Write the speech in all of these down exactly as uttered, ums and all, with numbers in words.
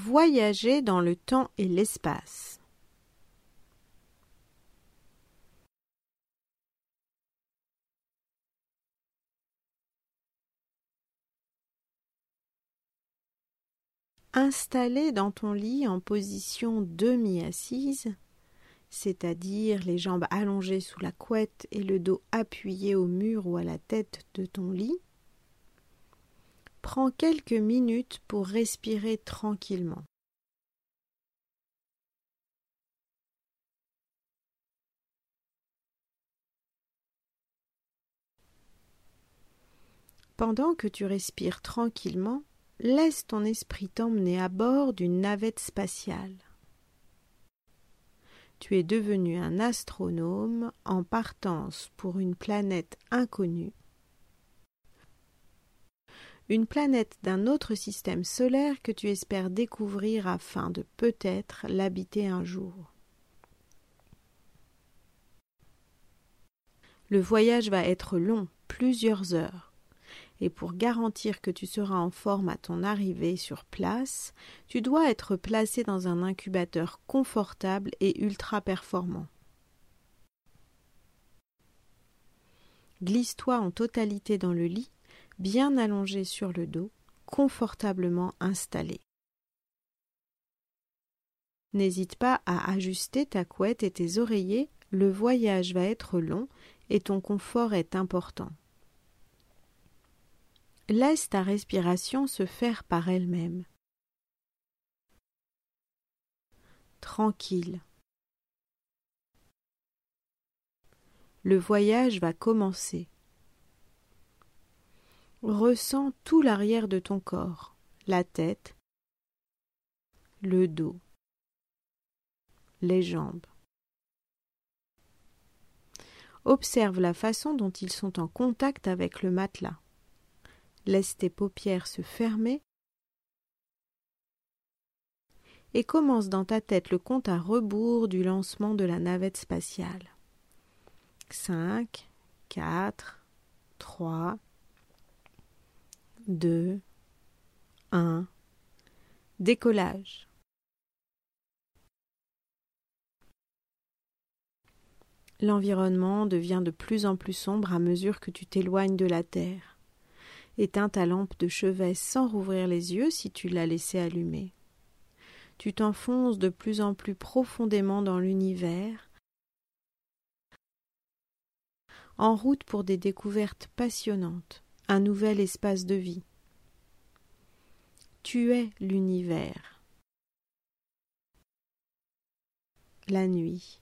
Voyager dans le temps et l'espace. Installé dans ton lit en position demi-assise, c'est-à-dire les jambes allongées sous la couette et le dos appuyé au mur ou à la tête de ton lit, prends quelques minutes pour respirer tranquillement. Pendant que tu respires tranquillement, laisse ton esprit t'emmener à bord d'une navette spatiale. Tu es devenu un astronome en partance pour une planète inconnue, une planète d'un autre système solaire que tu espères découvrir afin de peut-être l'habiter un jour. Le voyage va être long, plusieurs heures. Et pour garantir que tu seras en forme à ton arrivée sur place, tu dois être placé dans un incubateur confortable et ultra performant. Glisse-toi en totalité dans le lit, bien allongé sur le dos, confortablement installé. N'hésite pas à ajuster ta couette et tes oreillers, le voyage va être long et ton confort est important. Laisse ta respiration se faire par elle-même. Tranquille. Le voyage va commencer. Ressens tout l'arrière de ton corps, la tête, le dos, les jambes. Observe la façon dont ils sont en contact avec le matelas. Laisse tes paupières se fermer et commence dans ta tête le compte à rebours du lancement de la navette spatiale. cinq, quatre, trois, deux, un. Décollage. L'environnement devient de plus en plus sombre à mesure que tu t'éloignes de la Terre. Éteins ta lampe de chevet sans rouvrir les yeux si tu l'as laissée allumée. Tu t'enfonces de plus en plus profondément dans l'univers, en route pour des découvertes passionnantes, un nouvel espace de vie. Tu es l'univers. La nuit,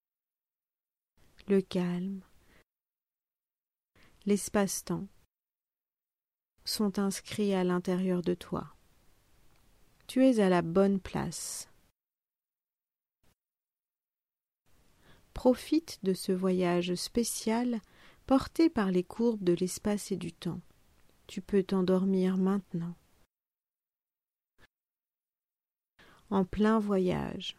le calme, l'espace-temps sont inscrits à l'intérieur de toi. Tu es à la bonne place. Profite de ce voyage spécial porté par les courbes de l'espace et du temps. Tu peux t'endormir maintenant. En plein voyage.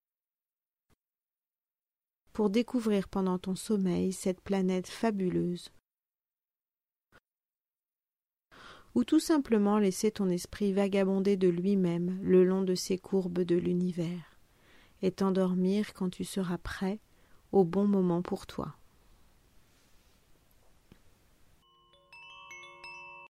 Pour découvrir pendant ton sommeil cette planète fabuleuse. Ou tout simplement laisser ton esprit vagabonder de lui-même le long de ces courbes de l'univers, et t'endormir quand tu seras prêt, au bon moment pour toi.